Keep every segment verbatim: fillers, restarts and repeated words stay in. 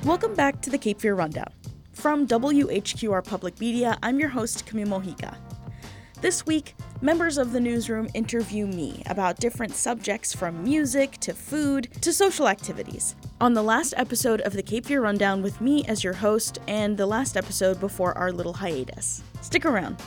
Welcome back to the Cape Fear Rundown. From W H Q R Public Media, I'm your host, Camille Mojica. This week, members of the newsroom interview me about different subjects from music to food to social activities. On the last episode of the Cape Fear Rundown with me as your host, and the last episode before our little hiatus. Stick around.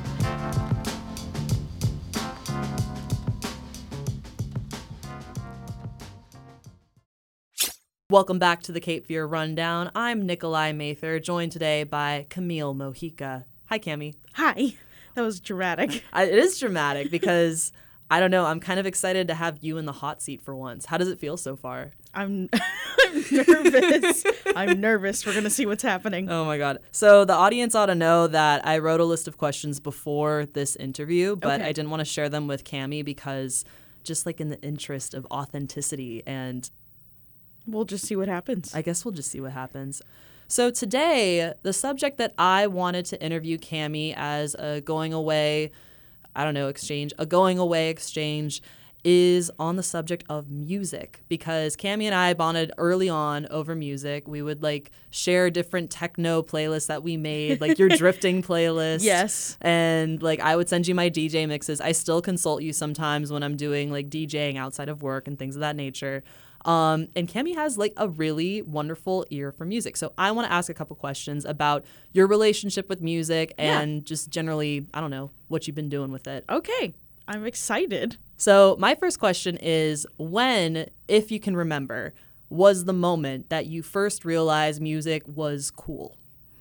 Welcome back to the Cape Fear Rundown. I'm Nikolai Mather, joined today by Camille Mojica. Hi, Cami. Hi. That was dramatic. I, it is dramatic because, I don't know, I'm kind of excited to have you in the hot seat for once. How does it feel so far? I'm, I'm nervous. I'm nervous. We're going to see what's happening. Oh, my God. So the audience ought to know that I wrote a list of questions before this interview, but Okay. I didn't want to share them with Cami because just like in the interest of authenticity, and We'll just see what happens. I guess we'll just see what happens. So today, the subject that I wanted to interview Cami as a going away, I don't know, exchange, a going away exchange is on the subject of music, because Cami and I bonded early on over music. We would like share different techno playlists that we made, like your drifting playlist. Yes. And like I would send you my D J mixes. I still consult you sometimes when I'm doing like DJing outside of work and things of that nature. Um, and Cami has like a really wonderful ear for music. So I want to ask a couple questions about your relationship with music and Yeah. just generally, I don't know, what you've been doing with it. Okay. I'm excited. So my first question is, when, if you can remember, was the moment that you first realized music was cool?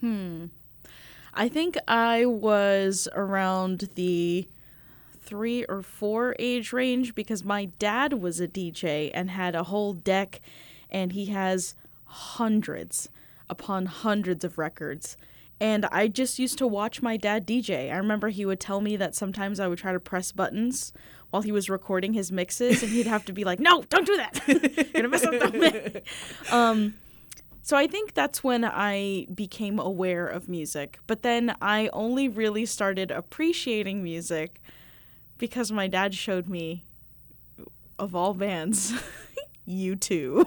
I think I was around the three or four age range because my dad was a D J and had a whole deck, and he has hundreds upon hundreds of records. And I just used to watch my dad D J. I remember he would tell me that sometimes I would try to press buttons while he was recording his mixes, and he'd have to be like, no, don't do that. You're going to mess up the mix. Um, so I think that's when I became aware of music. But then I only really started appreciating music because my dad showed me, of all bands, U two.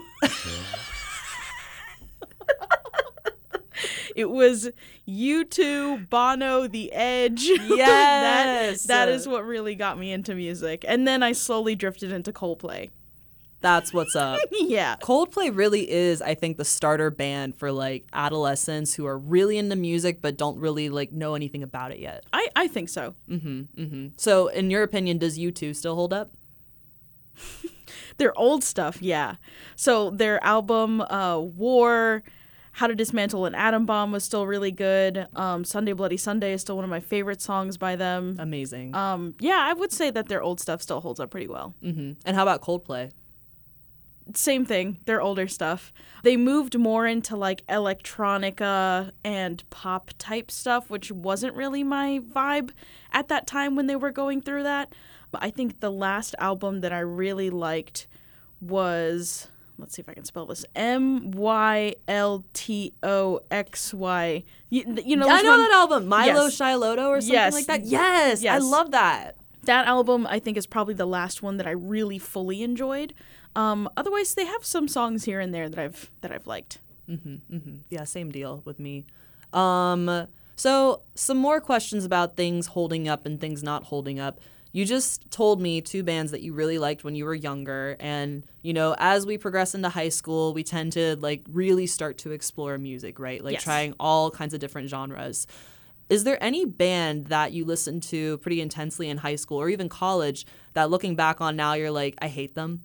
It was U two, Bono, The Edge. Yes. that, that is what really got me into music. And then I slowly drifted into Coldplay. That's what's up. Yeah. Coldplay really is, I think, the starter band for like adolescents who are really into music but don't really like know anything about it yet. I, I think so. Mm-hmm, mm-hmm. So in your opinion, does U two still hold up? Their old stuff, yeah. So their album, uh, War, How to Dismantle an Atom Bomb was still really good. Um, Sunday Bloody Sunday is still one of my favorite songs by them. Amazing. Um, yeah, I would say that their old stuff still holds up pretty well. mm-hmm. And how about Coldplay? Same thing, their older stuff. They moved more into like electronica and pop type stuff, which wasn't really my vibe at that time when they were going through that. But I think the last album that I really liked was, let's see if I can spell this, M Y L T O X Y. You, you know, I which know one? that album, Milo Yes. Shiloto or something Yes. like that. Yes, Yes. I love that. That album, I think, is probably the last one that I really fully enjoyed. Um, otherwise, they have some songs here and there that I've that I've liked. Mm-hmm, mm-hmm. Yeah, same deal with me. Um, so some more questions about things holding up and things not holding up. You just told me two bands that you really liked when you were younger, and you know, as we progress into high school, we tend to like really start to explore music, right? Like Yes. trying all kinds of different genres. Is there any band that you listened to pretty intensely in high school or even college that looking back on now you're like, I hate them?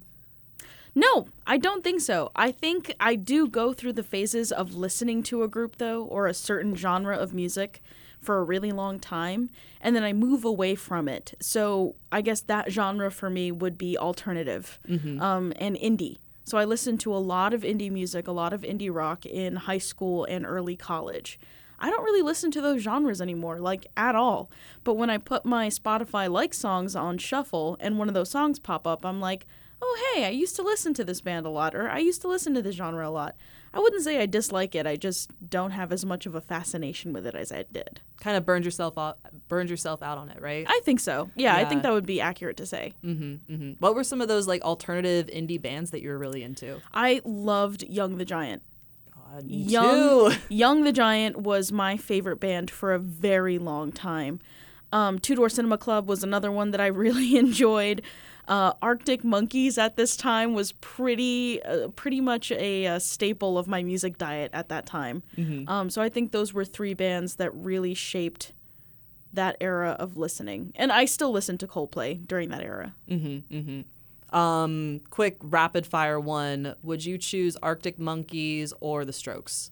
No, I don't think so. I think I do go through the phases of listening to a group, though, or a certain genre of music for a really long time, and then I move away from it. So I guess that genre for me would be alternative um, and indie. So I listened to a lot of indie music, a lot of indie rock in high school and early college. I don't really listen to those genres anymore, like at all. But when I put my Spotify like songs on shuffle and one of those songs pop up, I'm like, oh, hey, I used to listen to this band a lot, or I used to listen to this genre a lot. I wouldn't say I dislike it. I just don't have as much of a fascination with it as I did. Kind of burned yourself out, burned yourself out on it, right? I think so. Yeah, I Yeah. think that would be accurate to say. Mm-hmm, mm-hmm. What were some of those like alternative indie bands that you were really into? I loved Young the Giant. Oh, God, me Young, too. Young the Giant was my favorite band for a very long time. Um, Two Door Cinema Club was another one that I really enjoyed. Uh, Arctic Monkeys at this time was pretty uh, pretty much a, a staple of my music diet at that time. Mm-hmm. Um, so I think those were three bands that really shaped that era of listening. And I still listen to Coldplay during that era. Mm-hmm. Mm-hmm. Um, quick rapid fire one. Would you choose Arctic Monkeys or The Strokes?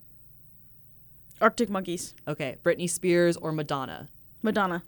Arctic Monkeys. Okay. Britney Spears or Madonna? Madonna.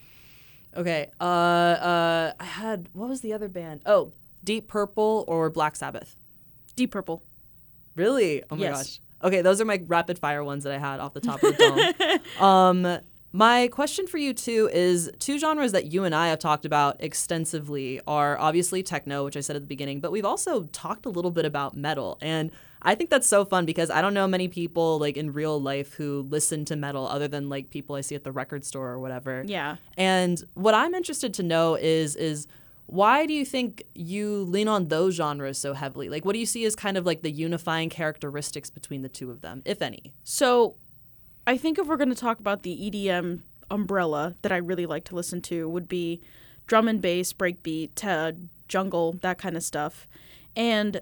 Okay. Uh, uh, I had, what was the other band? Oh, Deep Purple or Black Sabbath? Deep Purple. Really? Oh my Yes. gosh. Okay, those are my rapid fire ones that I had off the top of the dome. um, my question for you too is two genres that you and I have talked about extensively are obviously techno, which I said at the beginning, but we've also talked a little bit about metal. And I think that's so fun because I don't know many people like in real life who listen to metal other than like people I see at the record store or whatever. Yeah. And what I'm interested to know is is why do you think you lean on those genres so heavily? Like, what do you see as kind of like the unifying characteristics between the two of them, if any? So I think if we're going to talk about the E D M umbrella that I really like to listen to would be drum and bass, breakbeat, uh, jungle, that kind of stuff. And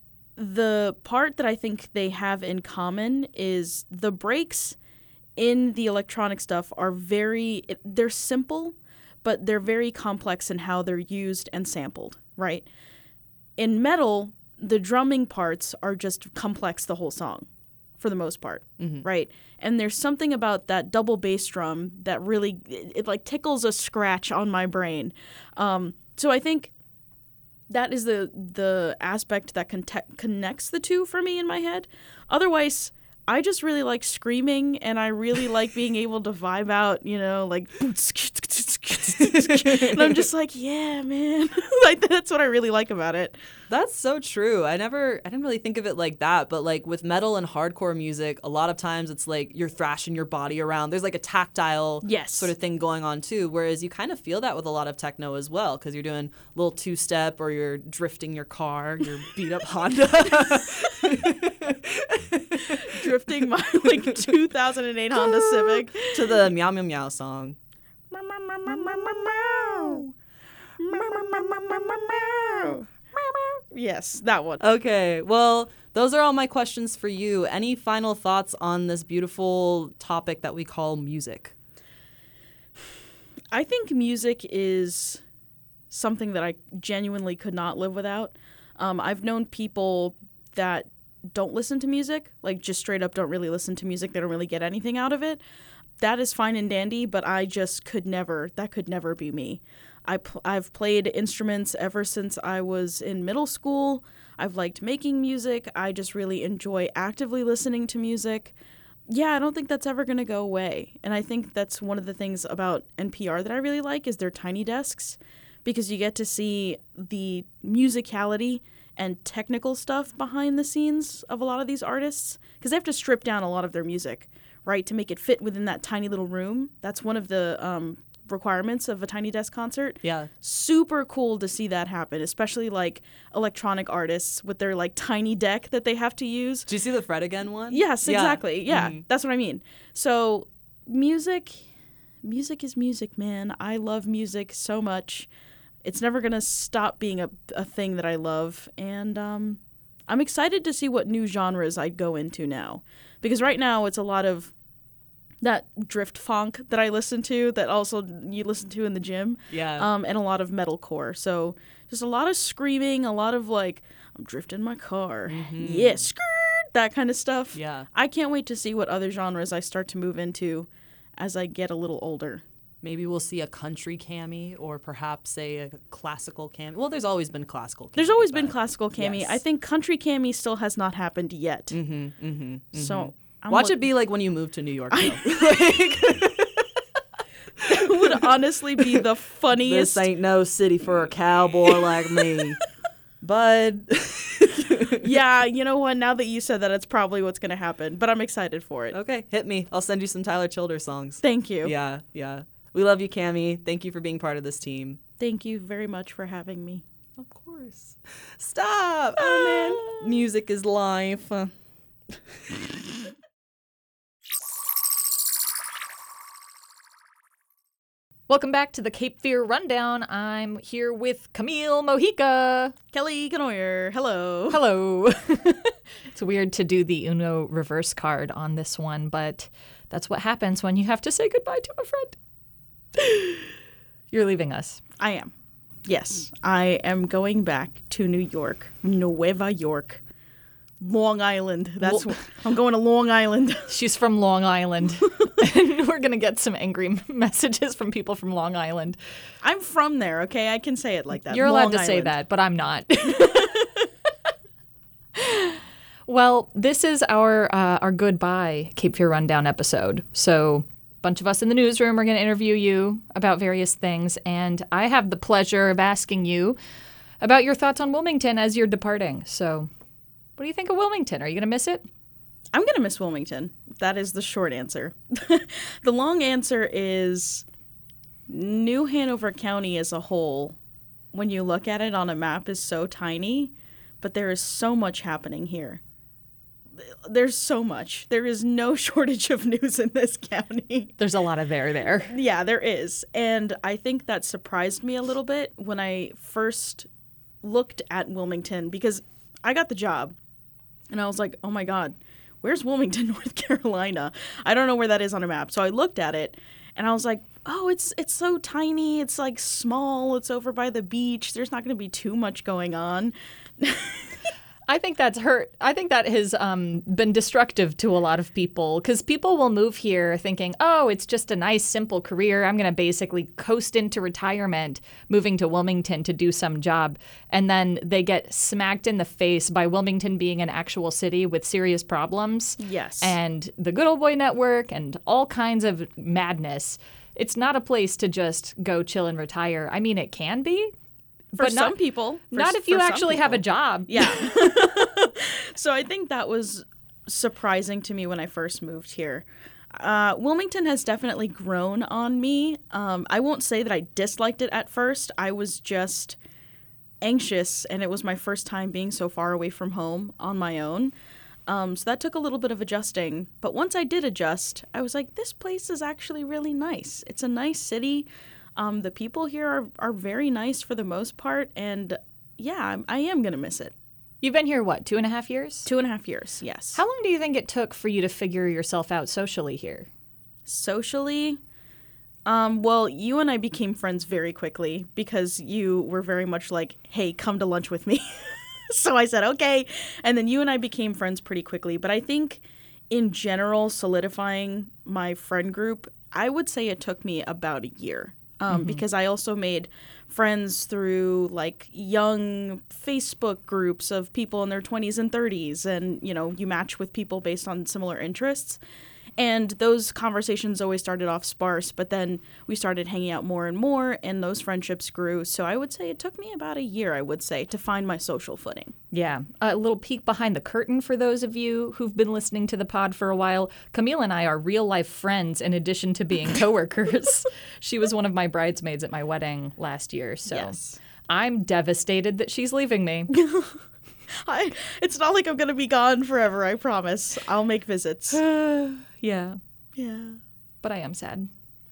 the part that I think they have in common is the breaks in the electronic stuff are very, they're simple, but they're very complex in how they're used and sampled, right? In metal, the drumming parts are just complex the whole song for the most part, Mm-hmm. right? And there's something about that double bass drum that really, it, it like tickles a scratch on my brain. Um, so I think that is the the aspect that conte- connects the two for me in my head. Otherwise, I just really like screaming, and I really like being able to vibe out, you know, like, and I'm just like, yeah, man. Like, that's what I really like about it. That's so true. I never, I didn't really think of it like that. But like with metal and hardcore music, a lot of times it's like you're thrashing your body around. There's like a tactile Yes. sort of thing going on too. Whereas you kind of feel that with a lot of techno as well, because you're doing a little two step or you're drifting your car, your beat up Honda. Drifting my like two thousand eight Honda Civic to the Meow Meow Meow song. Yes, that one. Okay, well, those are all my questions for you. Any final thoughts on this beautiful topic that we call music? I think music is something that I genuinely could not live without. Um, I've known people that don't listen to music, like just straight up don't really listen to music. They don't really get anything out of it. That is fine and dandy, but I just could never, that could never be me. I pl- I've played instruments ever since I was in middle school. I've liked making music. I just really enjoy actively listening to music. Yeah, I don't think that's ever going to go away. And I think that's one of the things about N P R that I really like is their tiny desks, because you get to see the musicality and technical stuff behind the scenes of a lot of these artists, because they have to strip down a lot of their music, right, to make it fit within that tiny little room. That's one of the um, requirements of a tiny desk concert. Yeah. Super cool to see that happen, especially like electronic artists with their like tiny deck that they have to use. Did you see the Fred Again one? Yes, Yeah. exactly. Yeah, Mhm. that's what I mean. So music, music is music, man. I love music so much. It's never going to stop being a, a thing that I love. And um, I'm excited to see what new genres I'd go into now. Because right now it's a lot of that drift funk that I listen to, that also you listen to in the gym, Yeah. um, and a lot of metalcore. So just a lot of screaming, a lot of like, I'm drifting my car. Mhm. Yeah, skirt, that kind of stuff. Yeah. I can't wait to see what other genres I start to move into as I get a little older. Maybe we'll see a country cami or perhaps a, a classical cami. Well, there's always been classical cami. There's always been but- classical cami. yes. I think country cami still has not happened yet. Mhm, mhm, mhm. So I'm Watch look- it be like when you move to New York. though. It would honestly be the funniest. This ain't no city for a cowboy like me. Bud. Yeah, you know what? Now that you said that, it's probably what's going to happen. But I'm excited for it. Okay, hit me. I'll send you some Tyler Childers songs. Thank you. Yeah, yeah. We love you, Cami. Thank you for being part of this team. Thank you very much for having me. Of course. Stop. Oh, man. Music is life. Uh, Welcome back to the Cape Fear Rundown. I'm here with Camille Mojica. Kelly Ganoyer, hello. Hello. It's weird to do the Uno reverse card on this one, but that's what happens when you have to say goodbye to a friend. You're leaving us. I am. Yes, I am going back to New York, Nueva York, Long Island. That's Lo- wh- I'm going to Long Island. She's from Long Island. And we're going to get some angry messages from people from Long Island. I'm from there, okay? I can say it like that. You're allowed Long to say Island. that, but I'm not. Well, this is our uh, our goodbye Cape Fear Rundown episode. So a bunch of us in the newsroom are going to interview you about various things, and I have the pleasure of asking you about your thoughts on Wilmington as you're departing. So what do you think of Wilmington? Are you going to miss it? I'm going to miss Wilmington. That is the short answer. The long answer is New Hanover County as a whole, when you look at it on a map, is so tiny, but there is so much happening here. There's so much. There is no shortage of news in this county. There's a lot of there there. Yeah, there is. And I think that surprised me a little bit when I first looked at Wilmington, because I got the job and I was like, oh my God, where's Wilmington, North Carolina? I don't know where that is on a map. So I looked at it and I was like, oh, it's it's so tiny. It's like small. It's over by the beach. There's not going to be too much going on. I think that's hurt. I think that has um, been destructive to a lot of people, because people will move here thinking, oh, it's just a nice, simple career. I'm going to basically coast into retirement, moving to Wilmington to do some job. And then they get smacked in the face by Wilmington being an actual city with serious problems. Yes. And the Good Old Boy Network and all kinds of madness. It's not a place to just go chill and retire. I mean, it can be. For but some not, people. For, not if you for some actually have a people. job. Yeah. So I think that was surprising to me when I first moved here. Uh, Wilmington has definitely grown on me. Um, I won't say that I disliked it at first. I was just anxious, and it was my first time being so far away from home on my own. Um, so that took a little bit of adjusting. But once I did adjust, I was like, this place is actually really nice. It's a nice city. Um, the people here are, are very nice for the most part. And yeah, I'm, I am going to miss it. You've been here, what, two and a half years? Two and a half years, yes. How long do you think it took for you to figure yourself out socially here? Socially? Um, well, you and I became friends very quickly because you were very much like, hey, come to lunch with me. So I said, okay. And then you and I became friends pretty quickly. But I think in general, solidifying my friend group, I would say it took me about a year. Um, mm-hmm. Because I also made friends through like young Facebook groups of people in their twenties and thirties. And, you know, you match with people based on similar interests. And those conversations always started off sparse, but then we started hanging out more and more, and those friendships grew. So I would say it took me about a year, I would say, to find my social footing. Yeah. A little peek behind the curtain for those of you who've been listening to the pod for a while. Camille and I are real-life friends in addition to being coworkers. She was one of my bridesmaids at my wedding last year, so yes. I'm devastated that she's leaving me. I, it's not like I'm going to be gone forever, I promise. I'll make visits. Yeah. Yeah. But I am sad.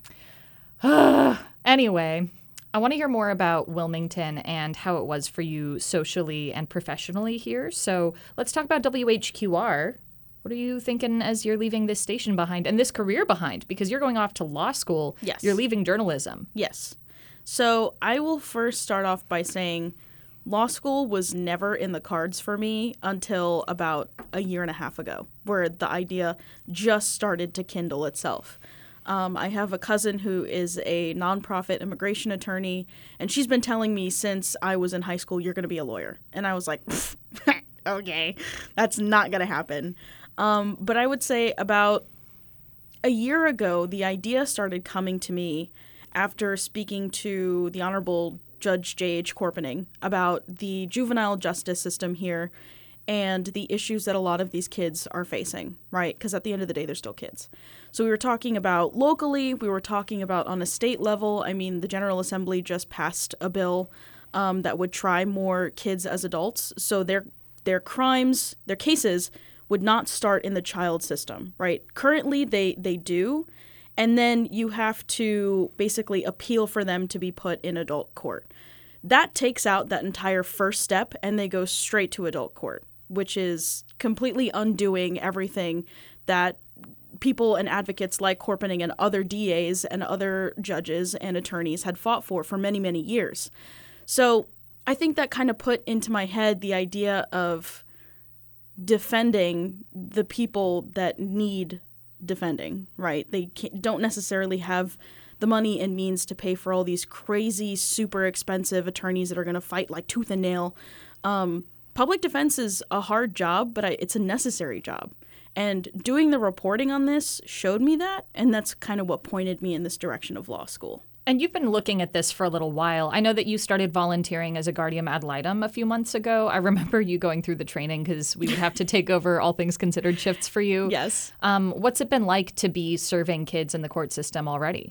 Anyway, I want to hear more about Wilmington and how it was for you socially and professionally here. So let's talk about W H Q R. What are you thinking as you're leaving this station behind and this career behind? Because you're going off to law school. Yes. You're leaving journalism. Yes. So I will first start off by saying law school was never in the cards for me until about a year and a half ago, where the idea just started to kindle itself. Um, I have a cousin who is a nonprofit immigration attorney, and she's been telling me since I was in high school, you're going to be a lawyer. And I was like, okay, that's not going to happen. Um, but I would say about a year ago, the idea started coming to me after speaking to the Honorable Judge J H Corpening about the juvenile justice system here and the issues that a lot of these kids are facing, right? Because at the end of the day, they're still kids. So we were talking about locally, we were talking about on a state level. I mean, the General Assembly just passed a bill um, that would try more kids as adults. So their their crimes, their cases would not start in the child system, right? Currently, they, they do, and then you have to basically appeal for them to be put in adult court. That takes out that entire first step, and they go straight to adult court, which is completely undoing everything that people and advocates like Corpening and other D As and other judges and attorneys had fought for for many, many years. So I think that kind of put into my head the idea of defending the people that need defending, right? They can't, don't necessarily have the money and means to pay for all these crazy, super expensive attorneys that are going to fight like tooth and nail. Um, public defense is a hard job, but I, it's a necessary job. And doing the reporting on this showed me that, and that's kind of what pointed me in this direction of law school. And you've been looking at this for a little while. I know that you started volunteering as a guardian ad litem a few months ago. I remember you going through the training because we would have to take over all things considered shifts for you. Yes. Um, what's it been like to be serving kids in the court system already?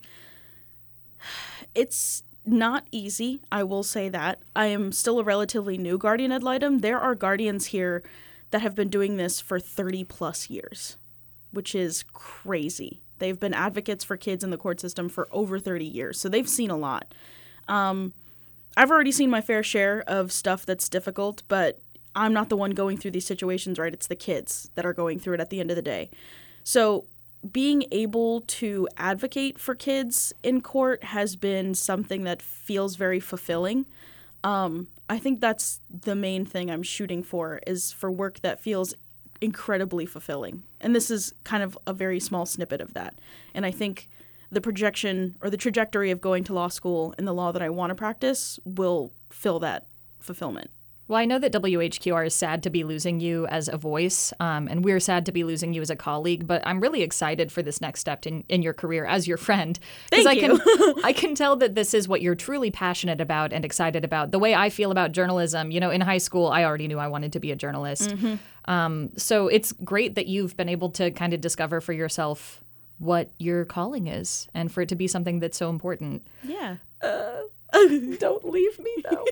It's not easy, I will say that. I am still a relatively new guardian ad litem. There are guardians here that have been doing this for thirty plus years, which is crazy. They've been advocates for kids in the court system for over thirty years, so they've seen a lot. Um, I've already seen my fair share of stuff that's difficult, but I'm not the one going through these situations, right? It's the kids that are going through it at the end of the day. So being able to advocate for kids in court has been something that feels very fulfilling. Um, I think that's the main thing I'm shooting for, is for work that feels incredibly fulfilling. And this is kind of a very small snippet of that. And I think the projection or the trajectory of going to law school and the law that I want to practice will fill that fulfillment. Well, I know that W H Q R is sad to be losing you as a voice, um, and we're sad to be losing you as a colleague, but I'm really excited for this next step in, in your career as your friend. Thank I you. Can, I can tell that this is what you're truly passionate about and excited about. The way I feel about journalism, you know, in high school, I already knew I wanted to be a journalist. Mm-hmm. Um, so it's great that you've been able to kind of discover for yourself what your calling is and for it to be something that's so important. Yeah. Uh, don't leave me, though.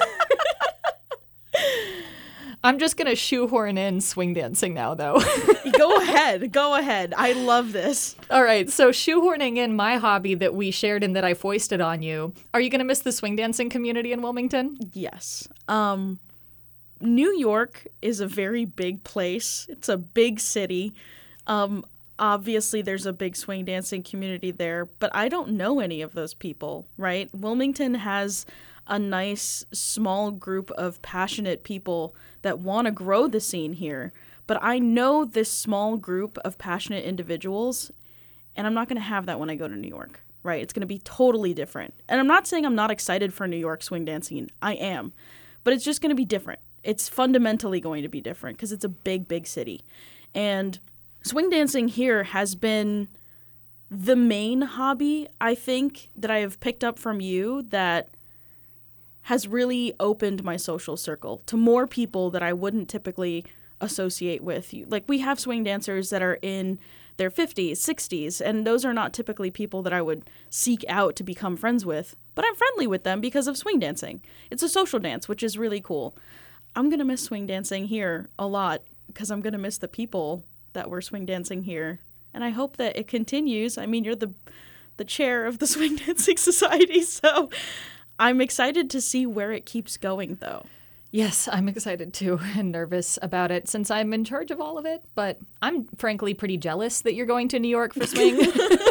I'm just going to shoehorn in swing dancing now, though. Go ahead. Go ahead. I love this. All right. So shoehorning in my hobby that we shared and that I foisted on you, are you going to miss the swing dancing community in Wilmington? Yes. Um, New York is a very big place. It's a big city. Um, obviously, there's a big swing dancing community there, but I don't know any of those people, right? Wilmington has a nice small group of passionate people that want to grow the scene here. But I know this small group of passionate individuals, and I'm not going to have that when I go to New York, right? It's going to be totally different. And I'm not saying I'm not excited for New York swing dancing. I am. But it's just going to be different. It's fundamentally going to be different because it's a big, big city. And swing dancing here has been the main hobby, I think, that I have picked up from you that has really opened my social circle to more people that I wouldn't typically associate with. Like, we have swing dancers that are in their fifties, sixties, and those are not typically people that I would seek out to become friends with, but I'm friendly with them because of swing dancing. It's a social dance, which is really cool. I'm going to miss swing dancing here a lot because I'm going to miss the people that were swing dancing here, and I hope that it continues. I mean, you're the the chair of the Swing Dancing Society, so I'm excited to see where it keeps going, though. Yes, I'm excited too and nervous about it since I'm in charge of all of it. But I'm frankly pretty jealous that you're going to New York for swing.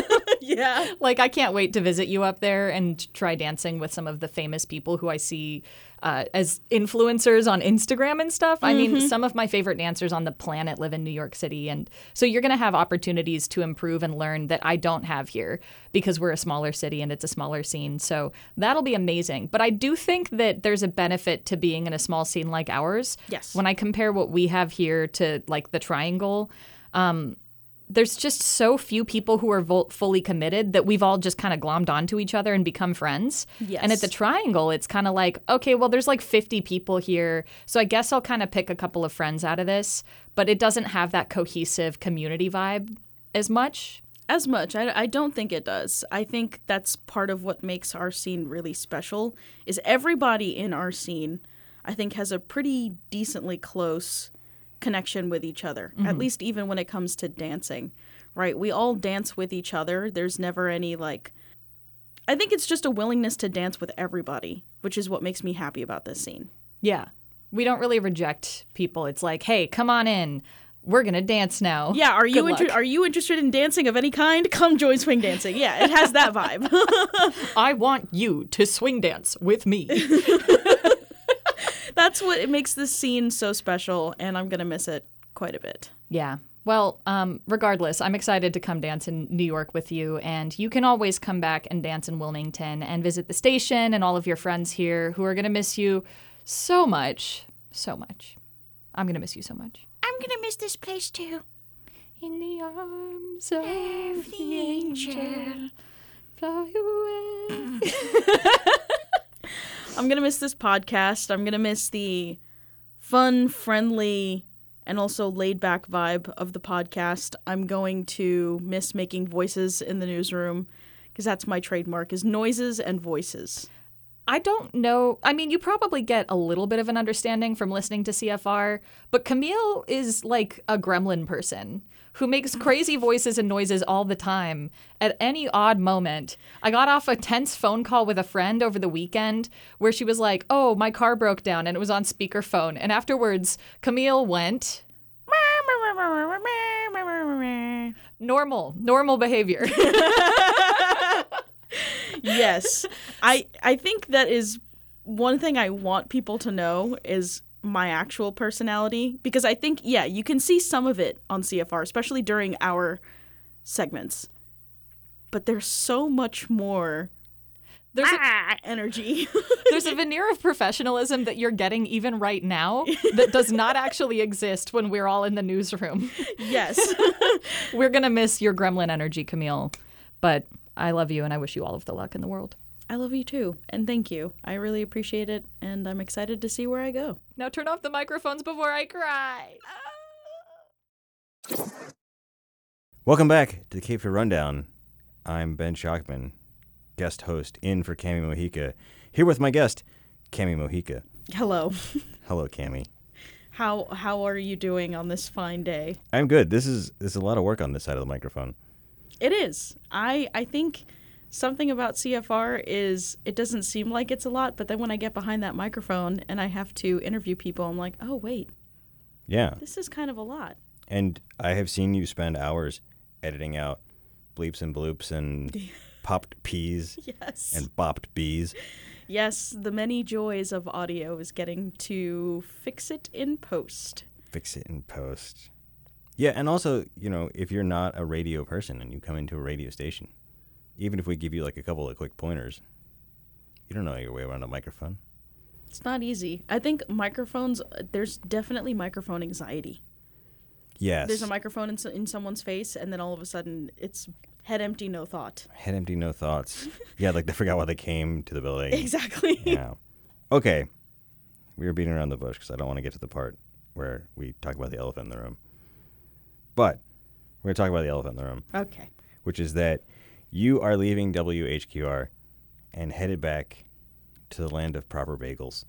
Yeah. Like, I can't wait to visit you up there and try dancing with some of the famous people who I see uh, as influencers on Instagram and stuff. I Mm-hmm. mean, some of my favorite dancers on the planet live in New York City. And so you're going to have opportunities to improve and learn that I don't have here because we're a smaller city and it's a smaller scene. So that'll be amazing. But I do think that there's a benefit to being in a small scene like ours. Yes. When I compare what we have here to like the Triangle, um, there's just so few people who are vo- fully committed that we've all just kind of glommed onto each other and become friends. Yes. And at the Triangle, it's kind of like, okay, well, there's like fifty people here. So I guess I'll kind of pick a couple of friends out of this. But it doesn't have that cohesive community vibe as much. As much. I, I don't think it does. I think that's part of what makes our scene really special is everybody in our scene, I think, has a pretty decently close connection with each other, mm-hmm. at least even when it comes to dancing, right? We all dance with each other. There's never any, like, I think it's just a willingness to dance with everybody, which is what makes me happy about this scene. Yeah. We don't really reject people. It's like, hey, come on in. We're going to dance now. Yeah, are you Good inter- are you interested in dancing of any kind? Come join swing dancing. Yeah, it has that vibe. I want you to swing dance with me. That's what it makes this scene so special, and I'm going to miss it quite a bit. Yeah. Well, um, regardless, I'm excited to come dance in New York with you, and you can always come back and dance in Wilmington and visit the station and all of your friends here who are going to miss you so much, so much. I'm going to miss you so much. I'm going to miss this place too. In the arms of the angel, fly away. I'm going to miss this podcast. I'm going to miss the fun, friendly, and also laid-back vibe of the podcast. I'm going to miss making voices in the newsroom because that's my trademark, is noises and voices. I don't know. I mean, you probably get a little bit of an understanding from listening to C F R, but Camille is like a gremlin person who makes crazy voices and noises all the time at any odd moment. I got off a tense phone call with a friend over the weekend where she was like, oh, my car broke down, and it was on speakerphone. And afterwards, Camille went... normal, normal behavior. Yes. I I think that is one thing I want people to know is my actual personality, because I think, yeah, you can see some of it on C F R, especially during our segments. But there's so much more There's a, ah, energy. there's a veneer of professionalism that you're getting even right now that does not actually exist when we're all in the newsroom. Yes. We're going to miss your gremlin energy, Camille. But I love you, and I wish you all of the luck in the world. I love you too, and thank you. I really appreciate it, and I'm excited to see where I go. Now turn off the microphones before I cry. Welcome back to the Cape Fear Rundown. I'm Ben Shockman, guest host in for Cami Mojica. Here with my guest, Cami Mojica. Hello. Hello, Cami. How how are you doing on this fine day? I'm good. This is this is a lot of work on this side of the microphone. It is. I I think something about C F R is it doesn't seem like it's a lot, but then when I get behind that microphone and I have to interview people, I'm like, oh, wait. Yeah. This is kind of a lot. And I have seen you spend hours editing out bleeps and bloops and popped peas Yes. and bopped bees. Yes, the many joys of audio is getting to fix it in post. Fix it in post. Yeah, and also, you know, if you're not a radio person and you come into a radio station, even if we give you like a couple of quick pointers, you don't know your way around a microphone. It's not easy. I think microphones, there's definitely microphone anxiety. Yes. There's a microphone in, s- in someone's face, and then all of a sudden it's head empty, no thought. Head empty, no thoughts. Yeah, like they forgot why they came to the building. Exactly. Yeah. Okay. We were beating around the bush because I don't want to get to the part where we talk about the elephant in the room. But we're going to talk about the elephant in the room, Okay. which is that you are leaving W H Q R and headed back to the land of proper bagels.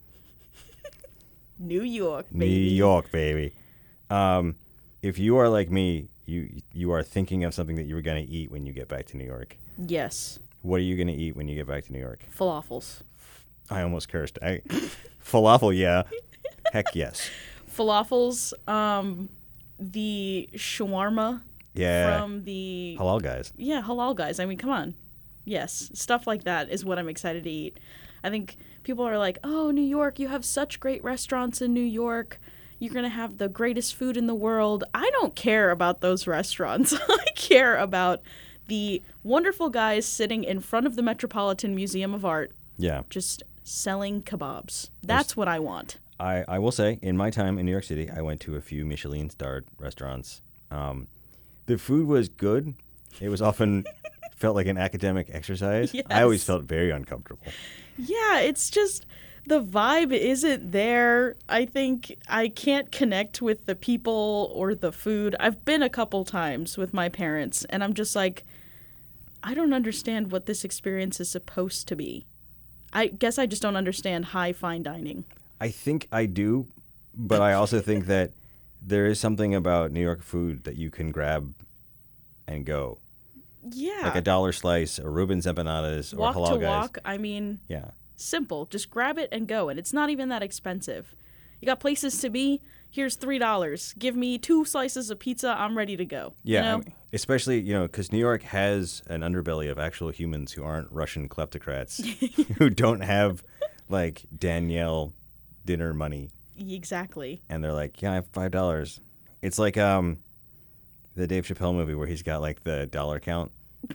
New York, baby. New York, baby. Um, if you are like me, you you are thinking of something that you were going to eat when you get back to New York. Yes. What are you going to eat when you get back to New York? Falafels. I almost cursed. I, falafel, yeah. Heck yes. Falafels, um, the shawarma Yeah. from the... Halal guys. Yeah, halal guys. I mean, come on. Yes, stuff like that is what I'm excited to eat. I think people are like, oh, New York, you have such great restaurants in New York. You're going to have the greatest food in the world. I don't care about those restaurants. I care about the wonderful guys sitting in front of the Metropolitan Museum of Art Yeah. just selling kebabs. That's what I want. I, I will say, in my time in New York City, I went to a few Michelin-starred restaurants. Um, the food was good. It was often felt like an academic exercise. Yes. I always felt very uncomfortable. Yeah, it's just the vibe isn't there. I think I can't connect with the people or the food. I've been a couple times with my parents, and I'm just like, I don't understand what this experience is supposed to be. I guess I just don't understand high fine dining. I think I do, but I also think that there is something about New York food that you can grab and go. Yeah. Like a dollar slice, or Reuben's empanadas, walk or halal to guys. walk. I mean, Yeah. simple. Just grab it and go. And it's not even that expensive. You got places to be. Here's three dollars. Give me two slices of pizza. I'm ready to go. Yeah, You know? I mean, especially, you know, because New York has an underbelly of actual humans who aren't Russian kleptocrats, who don't have, like, Danielle dinner money. Exactly. And they're like, yeah, I have five dollars. It's like um, the Dave Chappelle movie where he's got, like, the dollar count.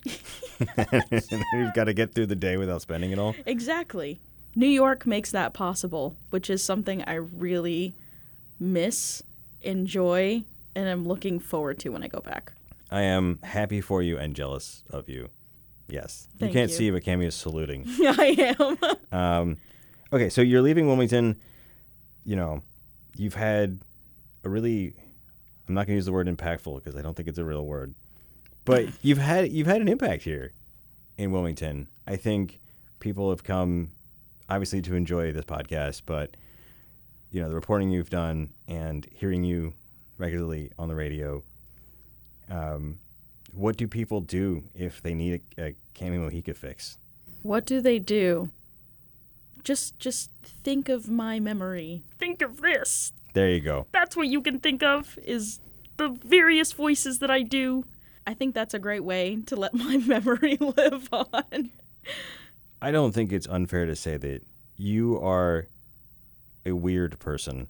And he's got to get through the day without spending it all. Exactly. New York makes that possible, which is something I really miss, enjoy, and I'm looking forward to when I go back. I am happy for you and jealous of you. Yes. Thank you can't you. see, but Cammy is saluting. I am. Um, okay, so you're leaving Wilmington. You know, you've had a really, I'm not going to use the word impactful because I don't think it's a real word, but you've had you've had an impact here in Wilmington. I think people have come, obviously, to enjoy this podcast, but, you know, the reporting you've done and hearing you regularly on the radio, um, what do people do if they need a, a Cammy Mojica fix? What do they do? Just just think of my memory. Think of this. There you go. That's what you can think of is the various voices that I do. I think that's a great way to let my memory live on. I don't think it's unfair to say that you are a weird person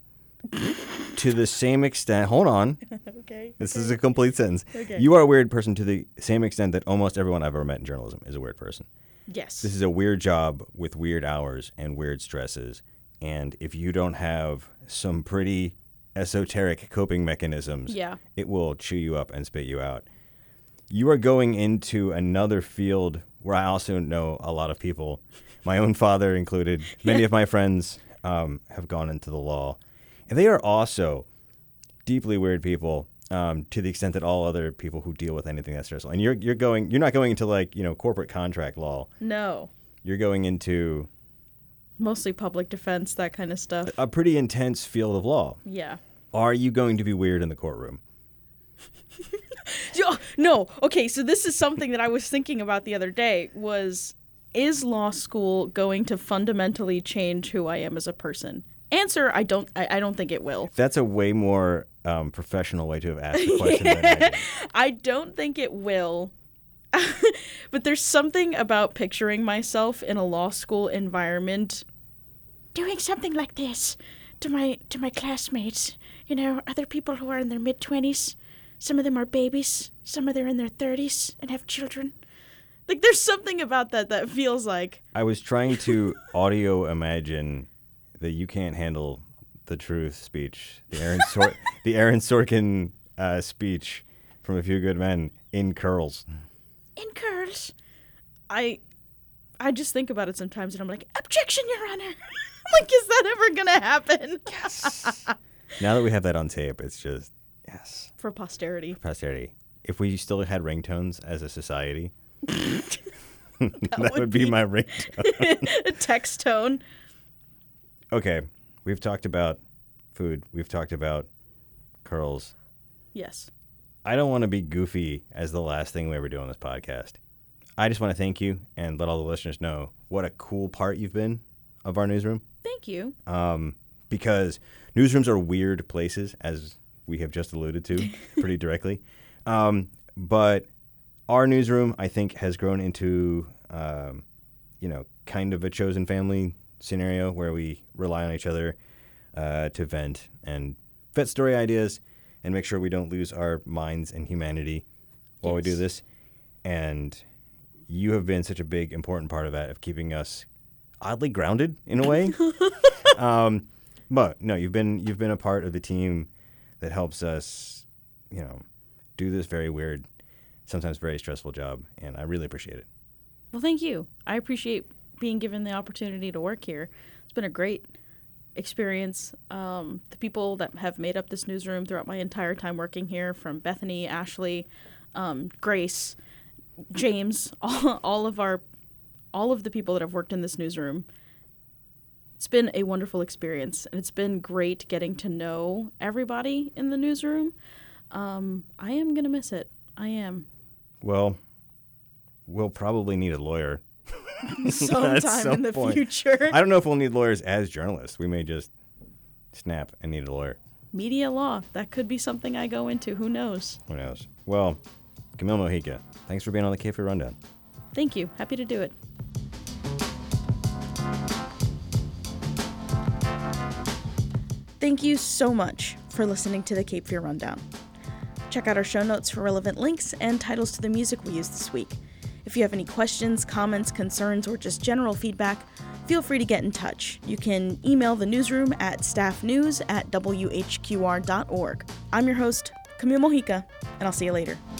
to the same extent. Hold on. Okay. This is a complete sentence. Okay. You are a weird person to the same extent that almost everyone I've ever met in journalism is a weird person. Yes. This is a weird job with weird hours and weird stresses. And if you don't have some pretty esoteric coping mechanisms, Yeah. it will chew you up and spit you out. You are going into another field where I also know a lot of people, my own father included. Many of my friends um, have gone into the law. And they are also deeply weird people, um, to the extent that all other people who deal with anything that's stressful. And you're you're going you're not going into, like, you know, corporate contract law. No. You're going into Mostly public defense, that kind of stuff. a pretty intense field of law. Yeah. Are you going to be weird in the courtroom? Yo- No. Okay, so this is something that I was thinking about the other day was, is law school going to fundamentally change who I am as a person? Answer, I don't I, I don't think it will. That's a way more um, professional way to have asked the question than I did. I don't think it will. But there's something about picturing myself in a law school environment doing something like this to my to my classmates. You know, other people who are in their mid twenties. Some of them are babies. Some of them are in their thirties and have children. Like, there's something about that that feels like, I was trying to audio imagine the "you can't handle the truth" speech, the Aaron Sor- the Aaron Sorkin uh, speech from A Few Good Men in curls. in curls. I I just think about it sometimes and I'm like, objection, Your Honor. Like, is that ever going to happen? Yes. Now that we have that on tape, it's just, yes. For posterity. Posterity. If we still had ringtones as a society, that, would would be be- my ringtone. A text tone. Okay, we've talked about food. We've talked about curls. Yes. I don't want to be goofy as the last thing we ever do on this podcast. I just want to thank you and let all the listeners know what a cool part you've been of our newsroom. Thank you. Um, because newsrooms are weird places, as we have just alluded to pretty directly. Um, but our newsroom, I think, has grown into, um, you know, kind of a chosen family scenario where we rely on each other uh, to vent and vet story ideas and make sure we don't lose our minds and humanity while we do Yes. this. And you have been such a big, important part of that, of keeping us oddly grounded in a way. um, but no, you've been you've been a part of the team that helps us, you know, do this very weird, sometimes very stressful job, and I really appreciate it. Well, thank you. I appreciate being given the opportunity to work here. It's been a great experience. Um, the people that have made up this newsroom throughout my entire time working here, from Bethany, Ashley, um, Grace, James, all, all of our, all of the people that have worked in this newsroom. It's been a wonderful experience, and it's been great getting to know everybody in the newsroom. Um, I am going to miss it. I am. Well, we'll probably need a lawyer. Sometime some in the point. future. I don't know if we'll need lawyers as journalists. We may just snap and need a lawyer. Media law. That could be something I go into. Who knows? Who knows? Well, Camille Mojica, thanks for being on the Cape Fear Rundown. Thank you. Happy to do it. Thank you so much for listening to the Cape Fear Rundown. Check out our show notes for relevant links and titles to the music we used this week. If you have any questions, comments, concerns, or just general feedback, feel free to get in touch. You can email the newsroom at staffnews at w h q r dot org. I'm your host, Camille Mojica, and I'll see you later.